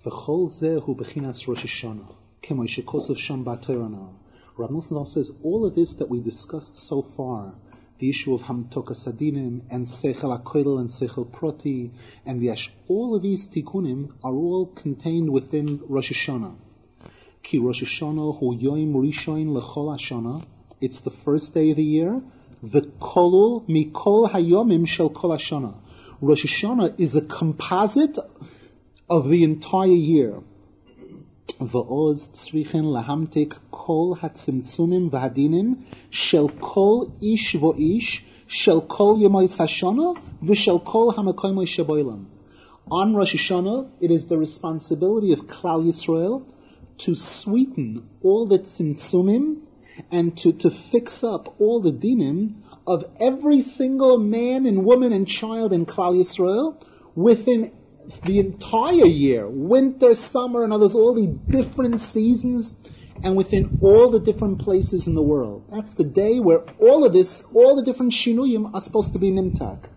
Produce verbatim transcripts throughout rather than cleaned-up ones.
V'chol zeh hu bechinas Rosh Hashanah, k'mo shekosov sham b'Torah. Rav Nosson says all of this that we discussed so far, the issue of Hamtokas Adinim and Seichel HaKoilel and Seichel Proti and the Ash, all of these tikkunim are all contained within Rosh Hashanah. Ki Rosh Hashanah hu yoim rishon lechol Hashanah. It's the first day of the year. V'kolul mikol hayomim shel kol Hashanah. Rosh Hashanah is a composite of the entire year. V'oz tzrichen lahamtik kol hatzimtzumim v'hadinim shel kol ish v'oish shel kol yemois Hashanah v'shel kol hamakoymoi sheboilam. On Rosh Hashanah, it is the responsibility of Klal Yisrael to sweeten all the tzimtzumim and to, to fix up all the dinim of every single man and woman and child in Klal Yisrael within the entire year, winter, summer, and others, all the different seasons, and within all the different places in the world. That's the day where all of this, all the different shinuyim are supposed to be nimtak.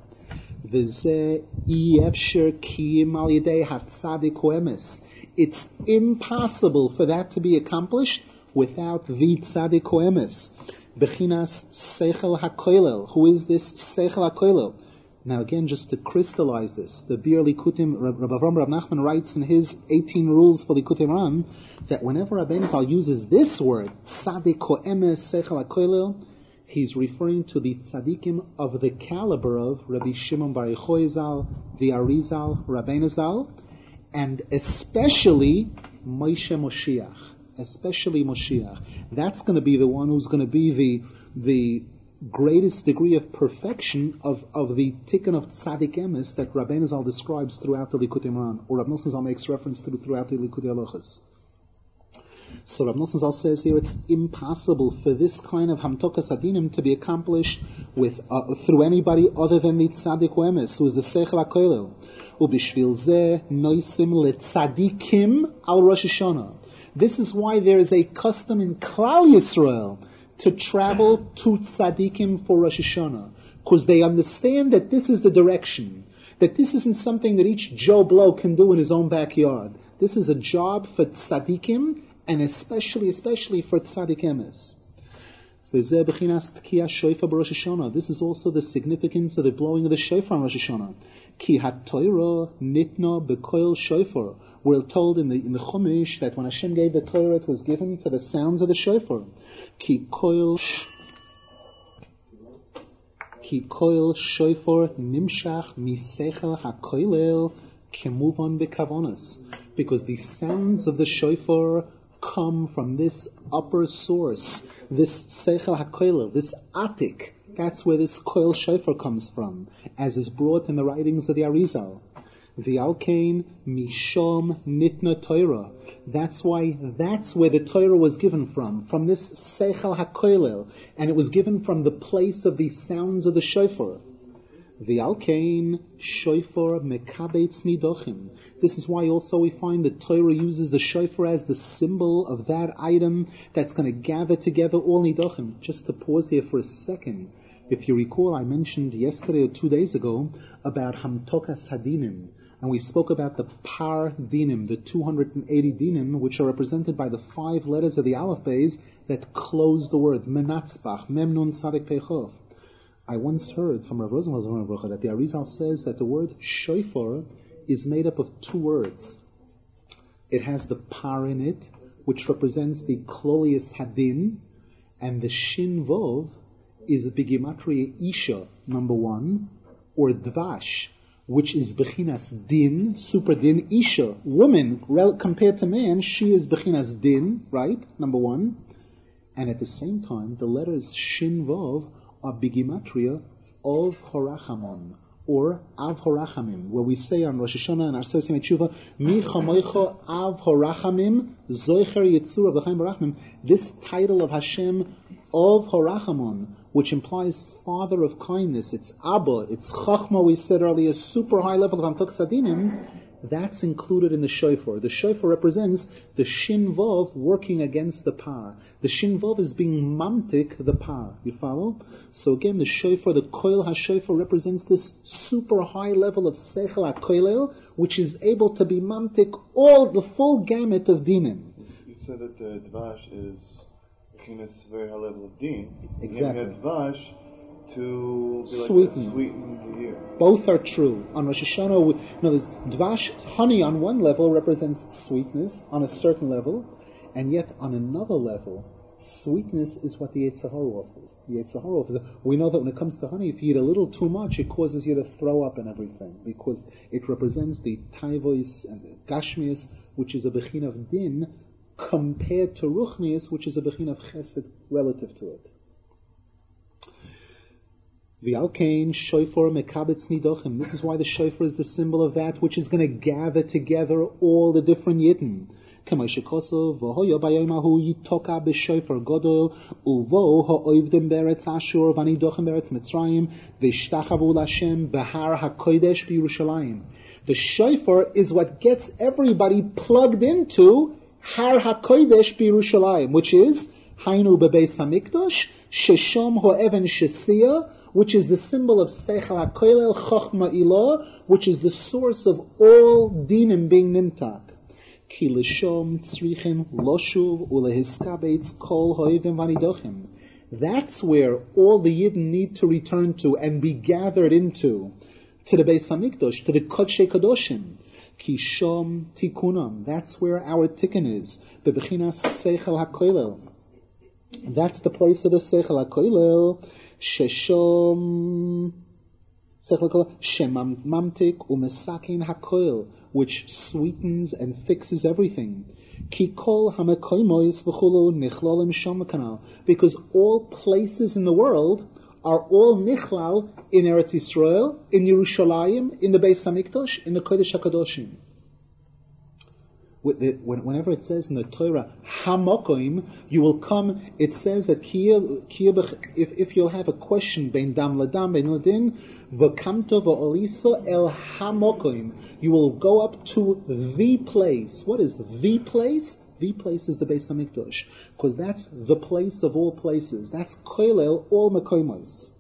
It's impossible for that to be accomplished without the tzadik emes. Bechinas seichel hakoilel. Who is this seichel hakoilel? Now again, just to crystallize this, the Bir Likutim, Rabbi Avram Rav Nachman writes in his eighteen rules for Likutim Ram, that whenever Rabbeinu Zal uses this word, tzadik emes seichel hakoilel, he's referring to the tzadikim of the caliber of Rabbi Shimon Bar Yochai Zal, the Arizal, Rabbeinu Zal, and especially Moshe Moshiach. Especially Moshiach. That's going to be the one who's going to be the the greatest degree of perfection of, of the tikkun of tzaddik emes that Rabbeinu Zal describes throughout the Likutei Moharan, or Rav Nosson Zal makes reference to throughout the Likutei Halachos. So Rav Nosson Zal says here it's impossible for this kind of hamtokas adinim to be accomplished with uh, through anybody other than the tzaddik emes, who is the seichel hakoilel. Ubishvil zeh noisim letzadikim al Rosh Hashanah. This is why there is a custom in Klal Yisrael to travel to tzadikim for Rosh Hashanah, because they understand that this is the direction, that this isn't something that each Joe Blow can do in his own backyard. This is a job for tzadikim, and especially, especially for tzaddik emes. This is also the significance of the blowing of the shofar on Rosh Hashanah. Ki ha-Torah nitna b'koil shofar. We're told in the in the Chumash that when Hashem gave the Torah, it was given for the sounds of the shofar. Ki koil, ki koil shofar nimshach misechel hakoilel kemuvan bekavonas. Because the sounds of the shofar come from this upper source, this sechel hakoilel, this atik. That's where this koil shofar comes from, as is brought in the writings of the Arizal. V'alkein mishom nitna Torah. That's why, that's where the Torah was given from, from this seichel hakoilel, and it was given from the place of the sounds of the shofar. V'alkein shofar mekabetz nidochim. This is why also we find that Torah uses the shofar as the symbol of that item that's going to gather together all nidochim. Just to pause here for a second. If you recall, I mentioned yesterday or two days ago about Hamtokas Hadinim. And we spoke about the par dinim, the two hundred eighty dinim, which are represented by the five letters of the alphabet that close the word menatzbach, mem nun tzadek peichov. I once heard from Rav Rosenfeld that the Arizal says that the word shofar is made up of two words. It has the par in it, which represents the klolius hadin, and the shin vov is begimatria isha, number one, or dvash, which is bechinas din, super din, isha, woman, rel- compared to man, she is bechinas din, right, number one. And at the same time, the letters shin vov are begimatria of horachamon, or av horachamim, where we say on Rosh Hashanah and our Sosei Tshuva, mi chamoicha av horachamim, zoicher yitzur of the Chaim Barachmim, this title of Hashem of horachamon, which implies father of kindness. It's Abba, it's Chachma, we said earlier, super high level of Hamtokas Hadinim. That's included in the shofar. The shofar represents the Shin Vav working against the Par. The Shin Vav is being mamtik the par. You follow? So again, the shofar, the koil ha-shofar represents this super high level of seichel ha-koilel, which is able to be mamtik all, the full gamut of dinim. You said that the dvash is a very high level of din. Exactly. And you have dvash to be like sweeten. sweeten the year. Both are true. On Rosh Hashanah, we, no, there's dvash, honey on one level represents sweetness on a certain level, and yet on another level, sweetness is what the Yetzer Hara offers. The Yetzer Hara offers. We know that when it comes to honey, if you eat a little too much, it causes you to throw up and everything, because it represents the taivois and the gashmias, which is a bechin of din, compared to ruchnias, which is a bechin of chesed relative to it. V'alkein shofar mekabetz nidochim. This is why the shofar is the symbol of that which is going to gather together all the different yidden. K'may shekosov v'hoya bayom hahu yitoka b'shofar godol uvo ha'oivdim beretz Ashur v'nidochim beretz Mitzrayim v'ishtachavu l'Hashem b'har hakodesh b'Yerushalayim. The shofar is what gets everybody plugged into Har hakodesh b'Yerushalayim, which is Hainu b'beis hamikdash sheshom ha'even shesiyah, which is the symbol of Seichel HaKoilel Chochma Ilah, which is the source of all dinim being nimtak. Ki l'shom tzrichen loshuv ulehiskabetz kol ho'evim vanidochim. That's where all the Yidden need to return to and be gathered into, to the Beis HaMikdash, to the Kodshei Kadoshim. Ki shom tikunam. That's where our tikkun is. Bebechinas Seichel HaKoilel. That's the place of the Seichel HaKoilel. Sheshom Shemam Mamtik Umesakin Hakoil, which sweetens and fixes everything. Kikol Hamekoimois V'chulu Nichlolim Shomakanal, because all places in the world are all Nichlal in Eretz Yisrael, in Yerushalayim, in the Beis Hamikdash, in the Kodesh HaKadoshim. Whenever it says in the Torah, Hamokoim, you will come, it says that if, if you'll have a question, Ben Dam Ladam, Ben Ladin, V'kamto v'oliso el Hamokoim, you will go up to the place. What is the place? The place is the Beis HaMikdash, because that's the place of all places. That's Koilel, all Mekoimos.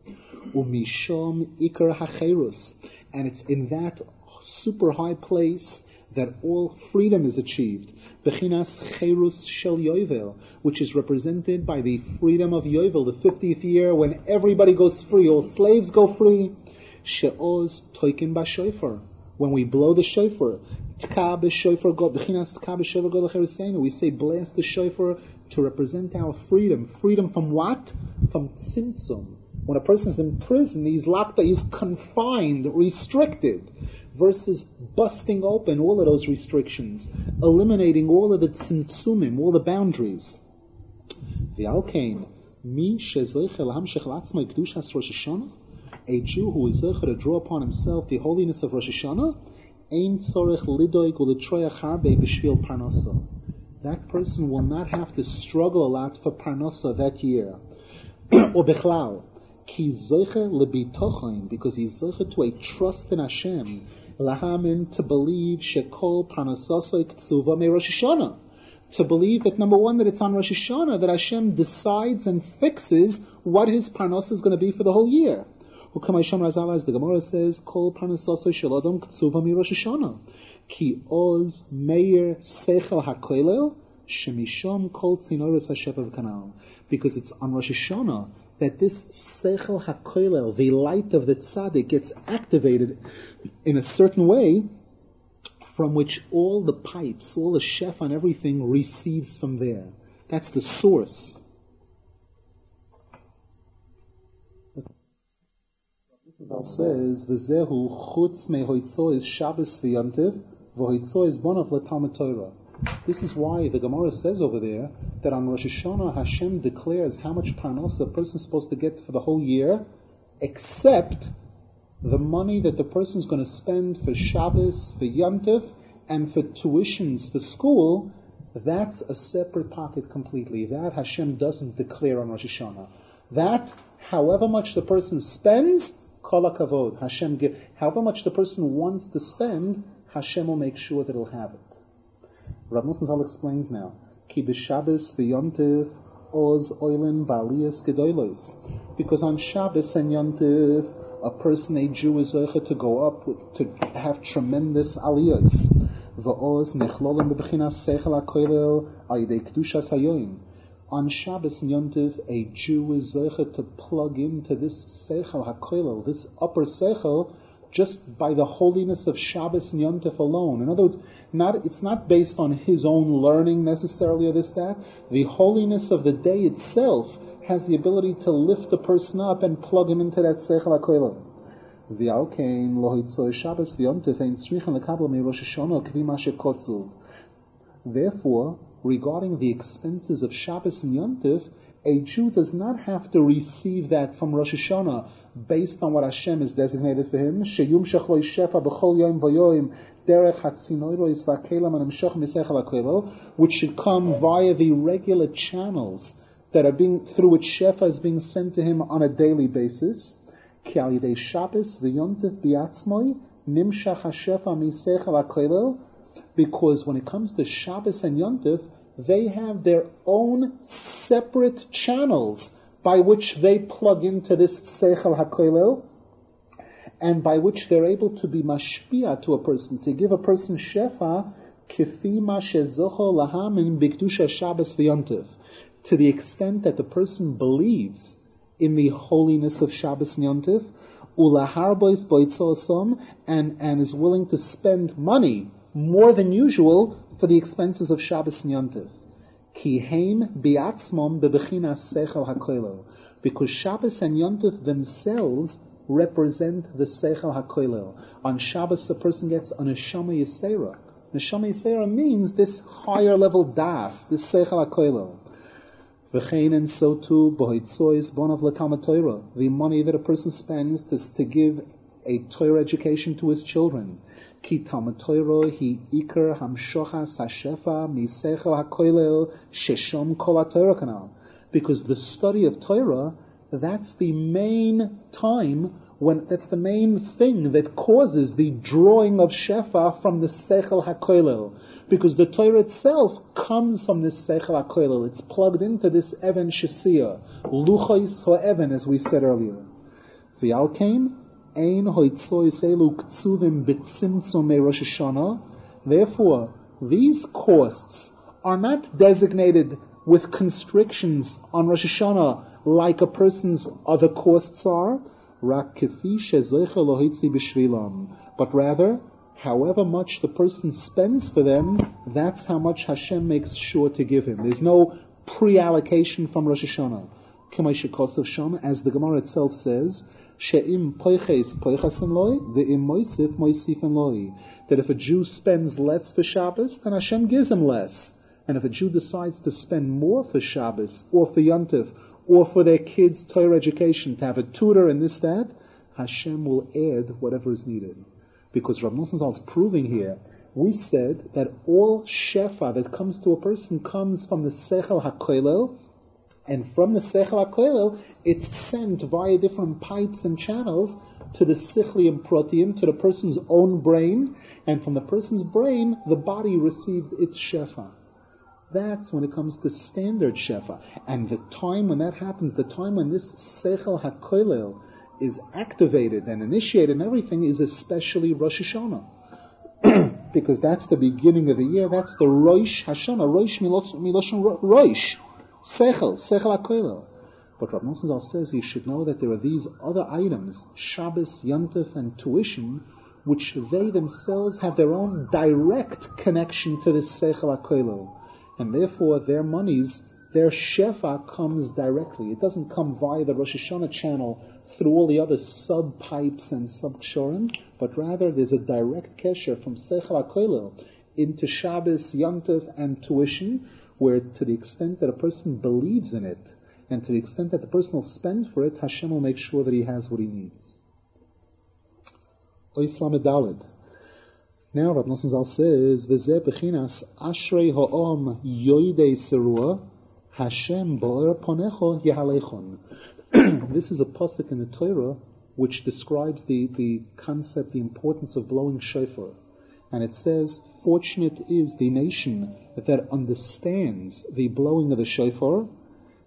Umishom Iker HaCherus, and it's in that super high place that all freedom is achieved. Bechinas Cherus Shel Yovel, which is represented by the freedom of Yovel, the fiftieth year when everybody goes free, all slaves go free. She'oz Toikim B'Shofar, when we blow the shofar. Tka B'Shofar God, Bechinas Tka B'Shofar God L'Cheruseinu, we say blast the shofar to represent our freedom. Freedom from what? From tzimtzum. When a person is in prison, he's locked, he's confined, restricted, versus busting open all of those restrictions, eliminating all of the tzimtzumim, all the boundaries. V'alkein, mi shezoich el hamshech l'atzmai kedushas Rosh Hashanah, a Jew who is zeicher to draw upon himself the holiness of Rosh Hashanah, ein tzorech lidoig u'litroyach harbe b'shvil parnasa. That person will not have to struggle a lot for parnasa that year. Or bechlal, ki zeicher lebitochain, because he's zeicher to a trust in Hashem, lahamin, to believe shekol parnasasai k'tzuva me Rosh Hashanah. To believe that, number one, that it's on Rosh Hashanah that Hashem decides and fixes what his parnasa is going to be for the whole year. As the Gemara says, kol parnasasai shel adam k'tzuva me Rosh Hashanah. Ki oz meir seichel hakoilel shemishom kol tzinoros hashepav kanal. Because it's on Rosh Hashanah that this seichel hakoilel, the light of the tzaddik, gets activated in a certain way from which all the pipes, all the chef and everything receives from there. That's the source. It says, "V'zehu chutz mehoitzo is Shabbos v'yantiv, v'hoitzo is bonav l'talmud Torah." This is why the Gemara says over there that on Rosh Hashanah Hashem declares how much parnasa a person is supposed to get for the whole year, except the money that the person is going to spend for Shabbos, for Yantif, and for tuitions for school. That's a separate pocket completely. That Hashem doesn't declare on Rosh Hashanah. That, however much the person spends, kol hakavod, Hashem give. However much the person wants to spend, Hashem will make sure that he'll have it. Rav Nosson Zal explains now, Ki b'Shabbos v'Yontiv oz oilin balias gedolos. Because on Shabbos and Yontif, a person, a Jew, is zeicha to go up with, to have tremendous aliyahs. V'oz nechlolim bebechinas seichel hakoilel al yidei kedushas hayoim. On Shabbos and Yontif, a Jew is zeicha to plug into this seichel hakoilel, this upper seichel, just by the holiness of Shabbos and Yontif alone. In other words, not it's not based on his own learning necessarily or this, that. The holiness of the day itself has the ability to lift a person up and plug him into that seichel hakoilel. V'alkein lo hitzoi Shabbos v'Yontif ein tzrichen lekabel mi Rosh Hashanah kvi ma shekotzu. Therefore, regarding the expenses of Shabbos and Yontif, a Jew does not have to receive that from Rosh Hashanah based on what Hashem has designated for him. Sheyum shechloi shefa b'chol yom v'yoim derech hatzinoiros v'akelam animshach misechel hakoilel, which should come via the regular channels that are being, through which shefa is being sent to him on a daily basis. Ki al yidei Shabbos v'Yontif biatzmoi nimshach hashefa misechel hakoilel. Because when it comes to Shabbos and Yontif, they have their own separate channels by which they plug into this Seichel HaKoilel, and by which they're able to be mashpia to a person, to give a person shefa, kifi ma shezocho laham in bikdusha Shabbos v'Yontif, to the extent that the person believes in the holiness of Shabbos and Yontif, ulaharbois boitzosom, and and is willing to spend money more than usual for the expenses of Shabbos and Yontif. Ki heim biatzmom bebechinas seichel hakoilel. Because Shabbos and Yontif themselves represent the seichel hakoilel. On Shabbos, a person gets a neshama yisera. Neshama yisera means this higher level das, this seichel hakoilel. V'chein, and so too, bohitzois bonav l'talmud Torah. The money that a person spends to, to give a Torah education to his children. Ki Talmud Torah hi ikar hamshochas hashefa misechel hakoilel sheshom kol haTorah kanal. Because the study of Torah, that's the main time when that's the main thing that causes the drawing of shefa from the sechel hakoilel. Because the Torah itself comes from this sechel hakoilel. It's plugged into this even shesia, luchos ha'even, as we said earlier. V'yalkein Therefore, these costs are not designated with constrictions on Rosh Hashanah like a person's other costs are, but rather, however much the person spends for them, that's how much Hashem makes sure to give him. There's no pre-allocation from Rosh Hashanah. As the Gemara itself says, She'im poiches poichasen loy, ve'im moisif moisifen loy. That if a Jew spends less for Shabbos, then Hashem gives him less. And if a Jew decides to spend more for Shabbos, or for Yontif, or for their kids' Torah education, to have a tutor and this, that, Hashem will add whatever is needed. Because Rav Nosson Zal is proving here, we said that all shefa that comes to a person comes from the Sechel HaKoilel, and from the Sechel HaKoilel, it's sent via different pipes and channels to the Sichlium Protein, to the person's own brain, and from the person's brain, the body receives its Shefa. That's when it comes to standard Shefa. And the time when that happens, the time when this Sechel HaKoilel is activated and initiated and everything, is especially Rosh Hashanah. Because that's the beginning of the year, that's the Rosh Hashanah, Rosh Miloshen Rosh. Sechel, Sechel HaKoilel. But Rav Nosson Zal says you should know that there are these other items, Shabbos, Yontif, and tuition, which they themselves have their own direct connection to this Sechel HaKoilel. And therefore their monies, their shefa comes directly. It doesn't come via the Rosh Hashanah channel through all the other sub-pipes and sub-kshorim, but rather there's a direct kesher from Sechel HaKoilel into Shabbos, Yontif, and tuition, where to the extent that a person believes in it, and to the extent that the person will spend for it, Hashem will make sure that he has what he needs. Oislam Daled. Now Rav Nosson Zal says, V'zeh b'chinas ashrei ha'om yoidei serua, Hashem bo'er ponecho yehalechon. This is a pasuk in the Torah which describes the, the concept, the importance of blowing shofar. And it says, fortunate is the nation that understands the blowing of the shofar,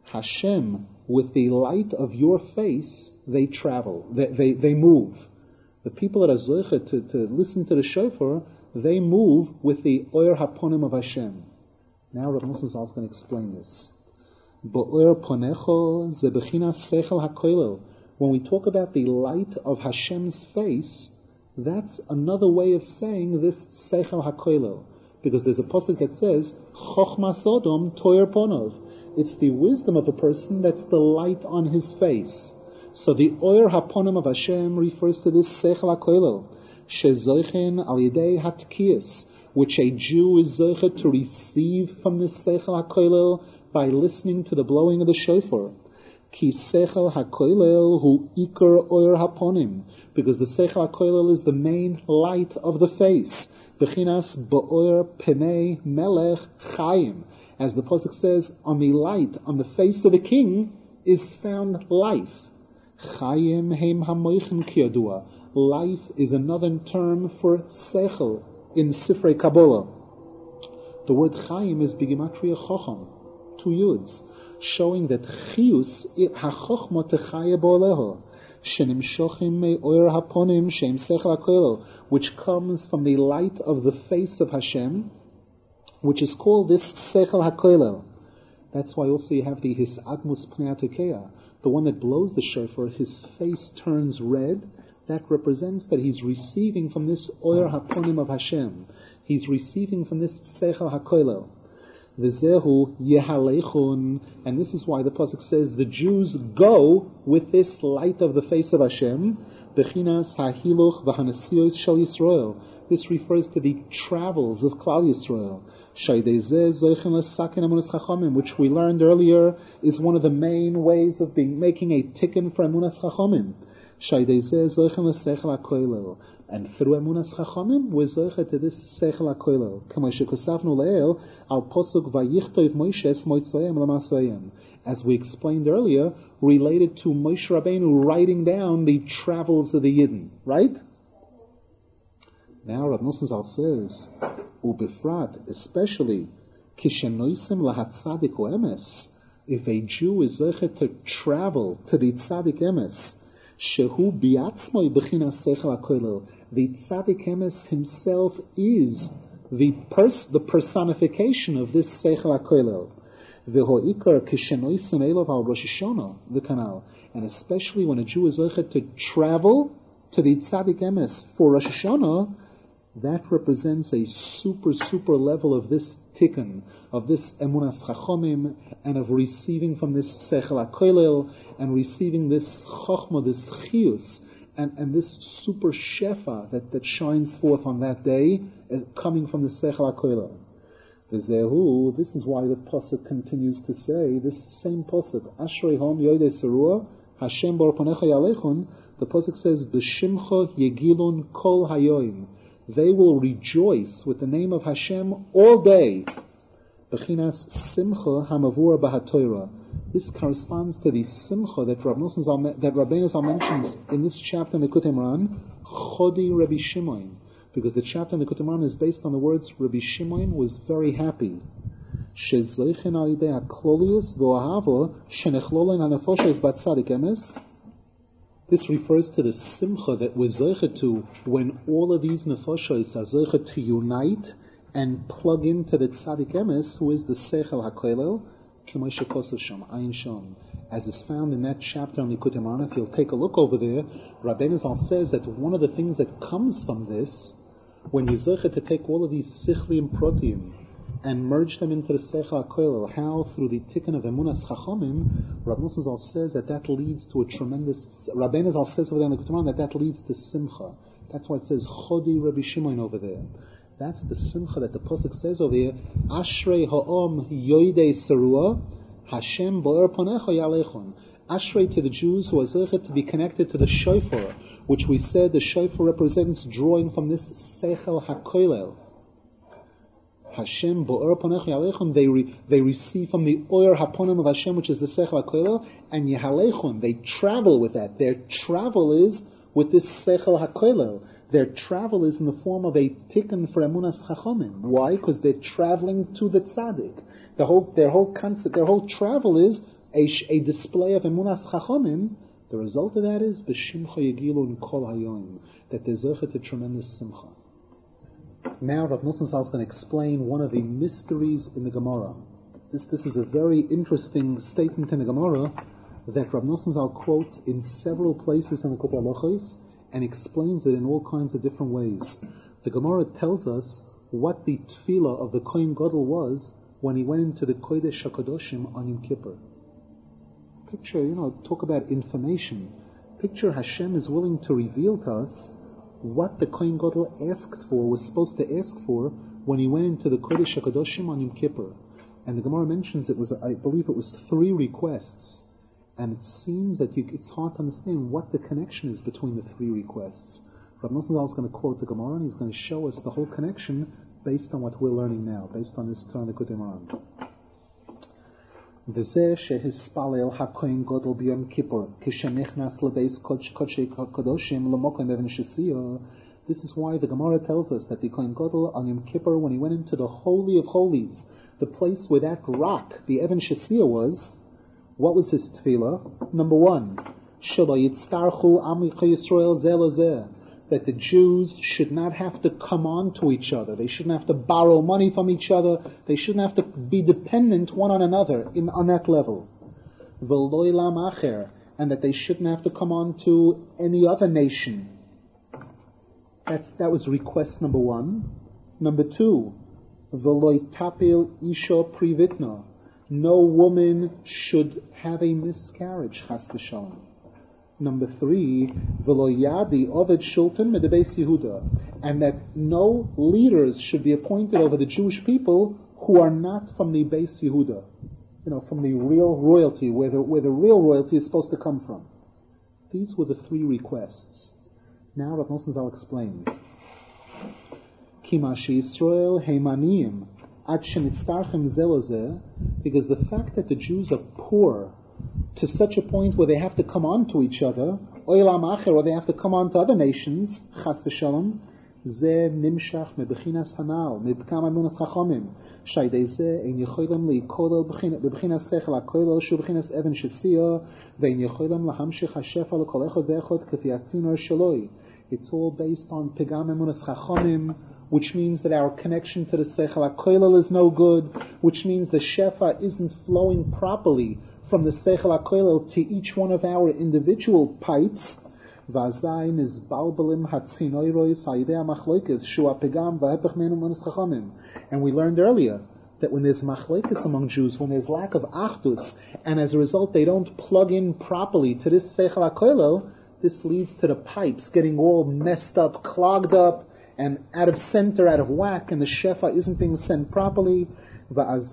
Hashem, with the light of your face, they travel, they, they, they move. The people that are zoche to, to listen to the shofar, they move with the oyer haponim of Hashem. Now Rav Nosson Zal is going to explain this. Bo'er ponecho ze bechinas sechel hakoilel. When we talk about the light of Hashem's face, that's another way of saying this sechel hakoilel. Because there's a pasuk that says, Chochma Sodom toyer ponov. It's the wisdom of a person that's the light on his face. So the oyer haponim of Hashem refers to this sechel hakoilel. Shezoichen al yedei hatkiyas, which a Jew is zoichet to receive from this sechel hakoilel by listening to the blowing of the shofar. Ki sechel hakoilel hu ikar oyer haponim, because the sechel hakoilel is the main light of the face. Bechinas ba'oyer penei melech chayim, as the pasuk says, on the light, on the face of the king is found life. Chayim heim hamoichin kiyadua. Life is another term for sechel in Sifrei Kabbalah. The word chayim is bigimatria chocham, two yuds, showing that chiyus hachochma techaya bo'aleho, shenimshochim me'oyer haponim shem sechel hakoilel, which comes from the light of the face of Hashem, which is called this sechel hakoilel. That's why also you have the hisagmus pnei hatekeah, the one that blows the shofar, his face turns red. That represents that he's receiving from this oyer haponim of Hashem. He's receiving from this sechel hakoilel. V'zehu yehalechun, and this is why the pasuk says the Jews go with this light of the face of Hashem. Bechinas hahiluch v'hanasiyos shel Yisrael. This refers to the travels of Klal Yisrael. Which we learned earlier is one of the main ways of being making a tikkun for emunas chachamim. And through emunas chachamim, we're zoche to this sechel hakoilel. Al posuk vayichtov Moshes moitzoyim lamasoyim. As we explained earlier, related to Moshe Rabbeinu writing down the travels of the Yidden, right? Now Rav Nosson Zal says, ubifrat, especially, kishenoisim lahatzadik emes, if a Jew is zoche to travel to the tzadik emes, shehu biatzmoi bechinas sechel hakoilel, the tzadik emes himself is the pers- the personification of this sechel hakoilel. V'ho'ikar kishenoisim elov al Rosh Hashanah, the canal, and especially when a Jew is zoche to travel to the tzadik emes for Rosh Hashanah, that represents a super, super level of this tikkun, of this emunas chachomim, and of receiving from this sechel hakoilel, and receiving this chochma, this chiyus, and, and this super shefa that, that shines forth on that day, uh, coming from the sechel hakoilel. V'zehu, this is why the pasuk continues to say, this same pasuk, Ashrei hom yoidei serua, Hashem bar panecha yalechon, the pasuk says, B'shimcha yegilun kol hayoim. They will rejoice with the name of Hashem all day. Bechinas simcha hamavura b'hatoira. This corresponds to the simcha that Rav Nosson Zal, that Rabbeinu Zal mentions in this chapter in the Likutei Moharan, Chodi Rabbi Shimon, because the chapter in the Likutei Moharan is based on the words Rabbi Shimon was very happy. Shezoichen al yidei haklolius v'ohava shenechlolin hanafoshes batzadik emes. This refers to the simcha that we're zoche to when all of these nefashos are zoche to unite and plug into the tzaddik emes, who is the sechel hakoilel, k'moshe kosav sham ayin sham. As is found in that chapter on the Likutei Moharan, if you'll take a look over there, Rabbeinu Zal says that one of the things that comes from this, when you're zoche to take all of these sichlim protim and merge them into the sechel hakoilel, how through the tikkun of emunas chachomim, Rav Nosson Zal says that that leads to a tremendous, Rabbeinu Zal says over there in the Likutei Moharan that that leads to simcha. That's why it says Chodi Rabbi Shimon over there. That's the simcha that the pasuk says over here, Ashrei ha'om yoidei serua, Hashem bo'er ponecha yalechon. Ashrei to the Jews who are zechet to be connected to the shofar, which we said the shofar represents drawing from this sechel hakoilel. Hashem bo'er ponech yalechon, they re, they receive from the oyer haponim of Hashem, which is the sechel hakoilel, and yalechon, they travel with that. Their travel is with this sechel hakoilel. Their travel is in the form of a tikkun for emunas chachomim. Why? Because they're traveling to the tzaddik. The whole, their whole concept, their whole travel is a, a display of emunas chachomim, the result of that is b'shimcha yegilun kol hayoim, that there's a tremendous simcha. Now Rav Nosson Zal is going to explain one of the mysteries in the Gemara. This this is a very interesting statement in the Gemara that Rav Nosson Zal quotes in several places in the Kutei Halachos and explains it in all kinds of different ways. The Gemara tells us what the tefillah of the Kohen Gadol was when he went into the Kodesh HaKadoshim on Yom Kippur. Picture, you know, talk about information. Picture Hashem is willing to reveal to us what the Kohen Gadol asked for, was supposed to ask for, when he went into the Kodesh HaKadoshim on Yom Kippur. And the Gemara mentions it was, I believe it was three requests. And it seems that you, it's hard to understand what the connection is between the three requests. Rav Nosson Zal is going to quote the Gemara and he's going to show us the whole connection based on what we're learning now, based on this turn the Kutei Moharan. V'zeh shehispalel haKohen Gadol b'Yom Kippur k'shenichnas lebeis kodshei kadoshim l'mokom even shesiyah. This is why the Gemara tells us that the Kohen Gadol on Yom Kippur, when he went into the Holy of Holies, the place where that rock, the Even Shesiyah, was, what was his tefillah? Number one, Shelo yitztarchu amicha Yisrael zeh lezeh, that the Jews should not have to come on to each other. They shouldn't have to borrow money from each other. They shouldn't have to be dependent one on another in, on that level. V'lo ilam acher, and that they shouldn't have to come on to any other nation. That's, that was request number one. Number two, v'lo tapil isha privitna, no woman should have a miscarriage, chas v'shalom. Number three, v'lo yadi oved shultan medebeis Yehuda, and that no leaders should be appointed over the Jewish people who are not from the Beis Yehuda, you know, from the real royalty, where the, where the real royalty is supposed to come from. These were the three requests. Now Rav Nosson Zal explains. Kima sheYisrael heimaniyim ad shenitztarchem zeh lezeh, because the fact that the Jews are poor to such a point where they have to come on to each other, oilam acher, or they have to come on to other nations, chas v'shalom, zeh nimshach mebechinas hanal, mebkam emunas chachomim, shaydei zeh ein yecholim leikolel bebechinas sechel hakoilel shu bechinas even shesiyah, vein yecholim lahamshich hashefa lekol echad ve'echad k'fi atzinor sheloi. It's all based on pegam emunas chachomim, which means that our connection to the sechel hakoilel is no good, which means the shefa isn't flowing properly from the Seichel HaKoilel to each one of our individual pipes. And we learned earlier that when there's machlekes among Jews, when there's lack of achdus, and as a result they don't plug in properly to this Seichel HaKoilel, this leads to the pipes getting all messed up, clogged up, and out of center, out of whack, and the shefa isn't being sent properly. And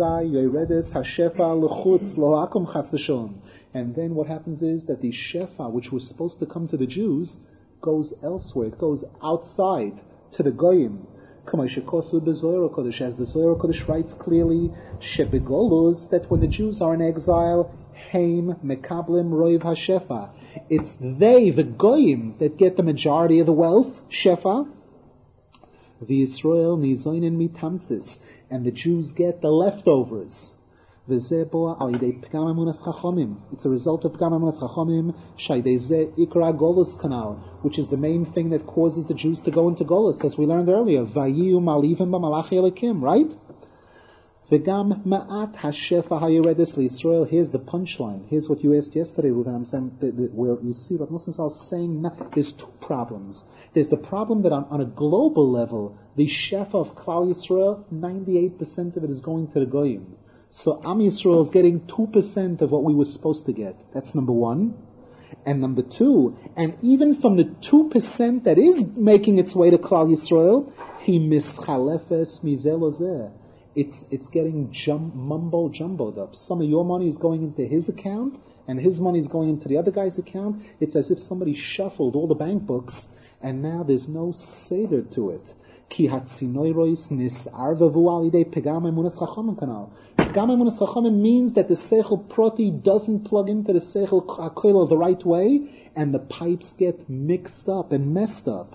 then what happens is that the shefa, which was supposed to come to the Jews, goes elsewhere. It goes outside to the goyim. As the Zohar Kodesh writes clearly, that when the Jews are in exile, heim mekablim roiv hashefa. It's they, the goyim, that get the majority of the wealth, shefa. The Yisrael nizoinen mitamtzis, and the Jews get the leftovers. It's a result of Pgam Emunas Chachomim, Shaydei Ikra Golus Kanal, which is the main thing that causes the Jews to go into Golus, as we learned earlier. Vayiyu Malivim B'Malachi Elikim, right? V'gam Ma'at Hashefa Hayeredes LiYisrael. Here's the punchline. Here's what you asked yesterday, Reuven. I'm saying, that, that, where you see Rav Nosson Zal saying, not, there's two problems. There's the problem that on, on a global level, the shefa of Klal Yisrael, ninety-eight percent of it is going to the Goyim. So Am Yisrael is getting two percent of what we were supposed to get. That's number one. And number two, and even from the two percent that is making its way to Klal Yisrael, he mischalefes mizelozeh. It's, it's getting jum, mumbo jumboed up. Some of your money is going into his account, and his money is going into the other guy's account. It's as if somebody shuffled all the bank books, and now there's no seder to it. Ki hatzinoirois nisarvavu alidei pegam emunas chachomim kanal. Pegam emunas chachomim means that the seichel proti doesn't plug into the seichel hakoilel the right way, and the pipes get mixed up and messed up.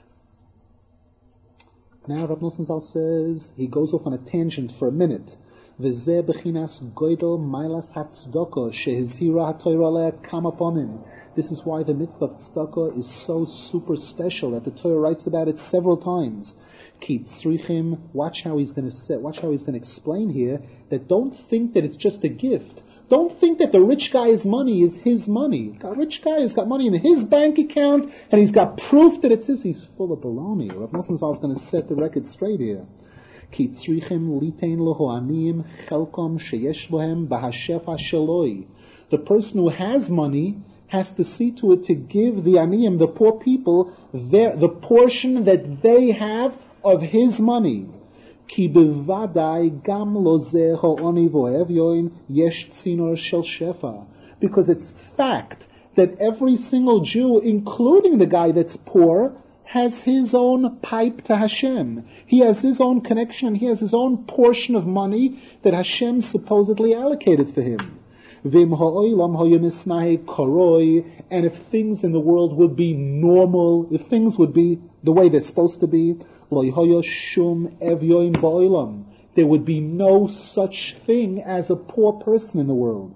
Now Rav Nosson Zal says, he goes off on a tangent for a minute. V'zeh b'chinas goydel mailas hatzdaka shehizhira ha'Torah le'et kam upon him. This is why the mitzvah of tzedakah is so super special that the Torah writes about it several times. Ki tzrichim, watch how he's going to say, watch how he's going to explain here that don't think that it's just a gift. Don't think that the rich guy's money is his money. A rich guy has got money in his bank account and he's got proof that it's his. He's full of baloney. Rav Nosson Zal is going to set the record straight here. Ki tzrichim litein lehoanim chelkom sheyesh bohem bahashefa sheloi. The person who has money has to see to it to give the aniyim, the poor people, their, the portion that they have of his money. Ki bevadai gam lozeh ha'oni vo'evyoin yesh tzinor shel shefa. Because it's fact that every single Jew, including the guy that's poor, has his own pipe to Hashem. He has his own connection, he has his own portion of money that Hashem supposedly allocated for him. And if things in the world would be normal, if things would be the way they're supposed to be, there would be no such thing as a poor person in the world.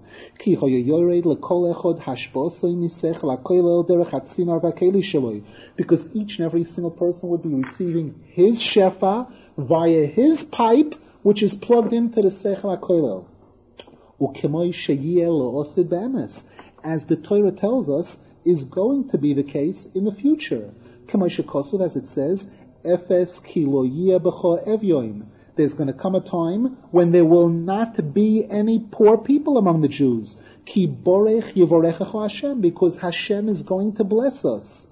Because each and every single person would be receiving his shefa via his pipe, which is plugged into the sechel hakoilel. As the Torah tells us, is going to be the case in the future. As it says, Efes kiloyia b'cho evyoim. There's going to come a time when there will not be any poor people among the Jews. Ki borech yivorechecho Hashem, because Hashem is going to bless us.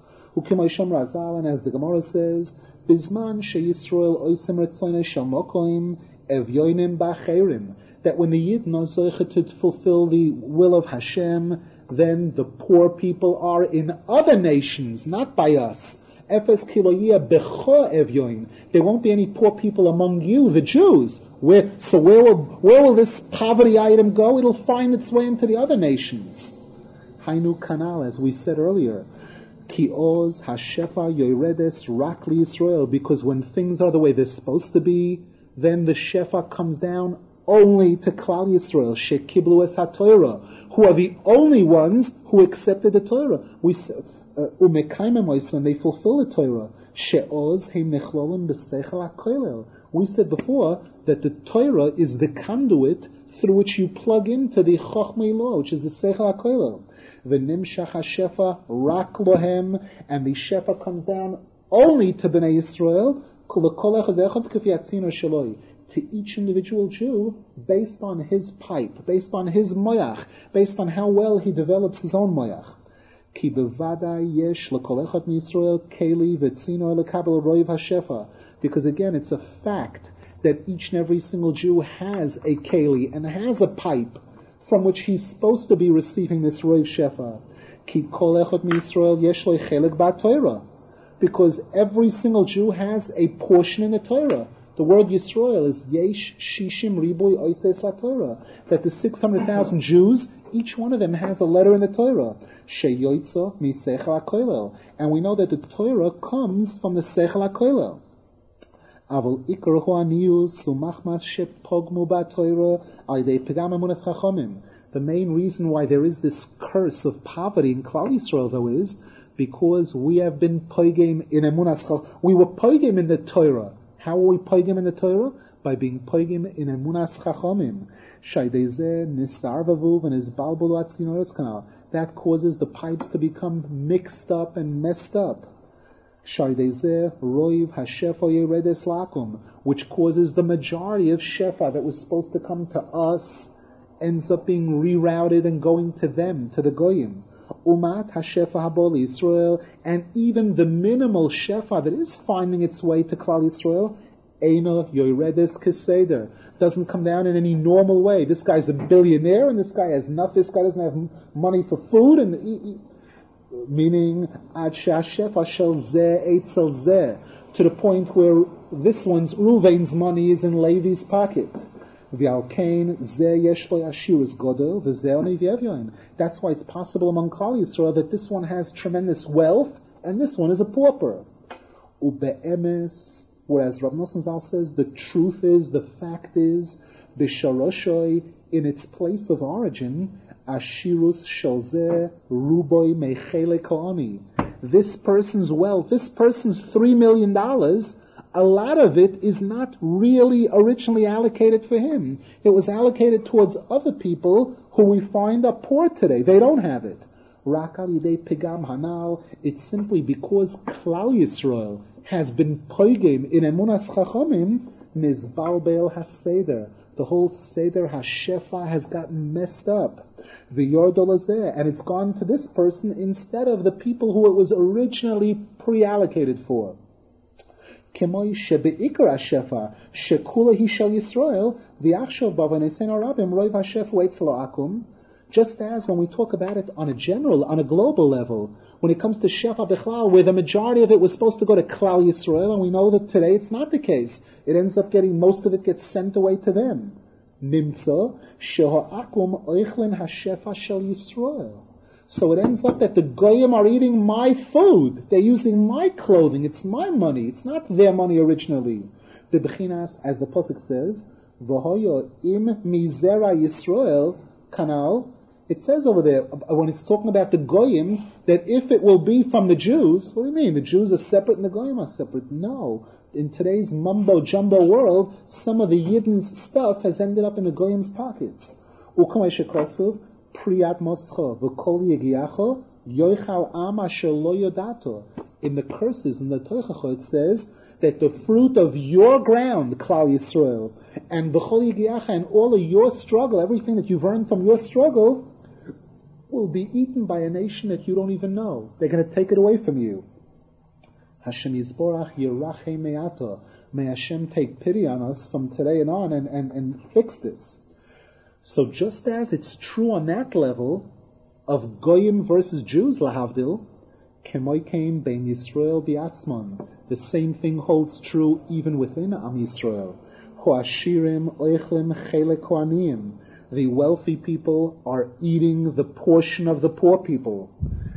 And as the Gemara says, Bizman sheYisrael oisem retzonei shel mokoim evyoinim ba'cherim. That when the Yid knows to fulfill the will of Hashem, then the poor people are in other nations, not by us. Efes kiloyia becho evyoin. There won't be any poor people among you, the Jews. Where, so where will, where will this poverty item go? It'll find its way into the other nations. Hainu kanal, as we said earlier. Ki oz hashefa yoredes rak li Yisrael. Because when things are the way they're supposed to be, then the shefa comes down only to Klal Yisrael, shekiblu es ha-Torah, who are the only ones who accepted the Torah. We said, umekaimem oisem, they fulfill the Torah. She'oz heim nechlolim b'seichel ha-koilel. We said before that the Torah is the conduit through which you plug into the Chochmei law, which is the seichel ha-koilel. V'nimshach ha-shefa rak lohem, and the shefa comes down only to Bnei Yisrael, l'kol echad v'echad k'fi hatzino sheloi, to each individual Jew based on his pipe, based on his moyach, based on how well he develops his own moyach. Ki bevadai yesh l'kol echad miYisrael keli v'tzinor lekabel roiv hashefa. Because again, it's a fact that each and every single Jew has a keli and has a pipe from which he's supposed to be receiving this roiv shefa. Ki kol echad miYisrael yesh lo chelik ba'Torah. Because every single Jew has a portion in the Torah. The word Yisrael is Yesh Shishim Riboy Oises La Torah. That the six hundred thousand Jews, each one of them has a letter in the Torah. Sheyoitza mi Sechel HaKoilel. And we know that the Torah comes from the Sechel HaKoilel. Avol Ikar Hu Anius Umachmas Shepogmu BaTorah Aidei Pegam Emunas Chachamim. The main reason why there is this curse of poverty in Klal Yisrael, though, is because we have been poigim in Emunas Chachamim. We were poigim in the Torah. How are we poigim in the Torah? By being poigim in Emunas Chachamim. Shaydezeh nisarvavu v'nizbalbulu atzinoros kanal. That causes the pipes to become mixed up and messed up. Shaydezeh roiv hashefa yeredes lakum, which causes the majority of shefa that was supposed to come to us ends up being rerouted and going to them, to the goyim. Umat hashefa habol Yisrael, and even the minimal shefa that is finding its way to Klal Yisrael, eino yoredes keseder, doesn't come down in any normal way. This guy's a billionaire, and this guy has enough. This guy doesn't have money for food, and he, he, meaning ad shefa shel zeh eitzel zeh, to the point where this one's Ruvain's money is in Levi's pocket. That's why it's possible among Klal Yisrael that this one has tremendous wealth and this one is a pauper. Ube'emes Whereas Rav Nosson Zal says the truth is, the fact is, b'sharoshoy, in its place of origin, ashirus shalzeh ruboy mechelek ha'ani. This person's wealth, this person's three million dollars, a lot of it is not really originally allocated for him. It was allocated towards other people who we find are poor today. They don't have it. Rak al yidei pigam hanal, it's simply because Klal Yisrael has been poigim in emunas chachamim, nizbalbel haseder. The whole Seder HaShefa has gotten messed up. V'yordolazeh, and it's gone to this person instead of the people who it was originally pre-allocated for. Kemoi shebe'ikar HaShefa, shekula hi shel Yisrael, v'achshav b'avanesein harabim, roiv HaShefa eitzlo akum. Just as when we talk about it on a general, on a global level, when it comes to Shefa Bechlal, where the majority of it was supposed to go to Klal Yisrael, and we know that today it's not the case. It ends up getting, most of it gets sent away to them. Nimtza, Sheho'akum Oichlin HaShefa Shel Yisrael. So it ends up that the Goyim are eating my food. They're using my clothing. It's my money. It's not their money originally. The Bechinas, as the Pasuk says, V'hoyo im mizera Yisrael, Kanal. It says over there, when it's talking about the Goyim, that if it will be from the Jews, what do you mean? The Jews are separate and the Goyim are separate? No. In today's mumbo-jumbo world, some of the Yidden's stuff has ended up in the Goyim's pockets. Ukamay shekosov, priyat moscho, v'kol yegiacho, yoichal am asher lo yodato. In the curses, in the Toichacho, it says that the fruit of your ground, Klal Yisrael, and v'chol yegiacha, and all of your struggle, everything that you've earned from your struggle, will be eaten by a nation that you don't even know. They're going to take it away from you. Hashem Yisborach Yerachei Me'ato. May Hashem take pity on us from today and on and, and, and fix this. So just as it's true on that level of Goyim versus Jews, lahavdil, Kemoikein Bein Yisrael Biatzman. The same thing holds true even within Am Yisrael. Hoashirim Oichlim Chelek Kohanim. The wealthy people are eating the portion of the poor people.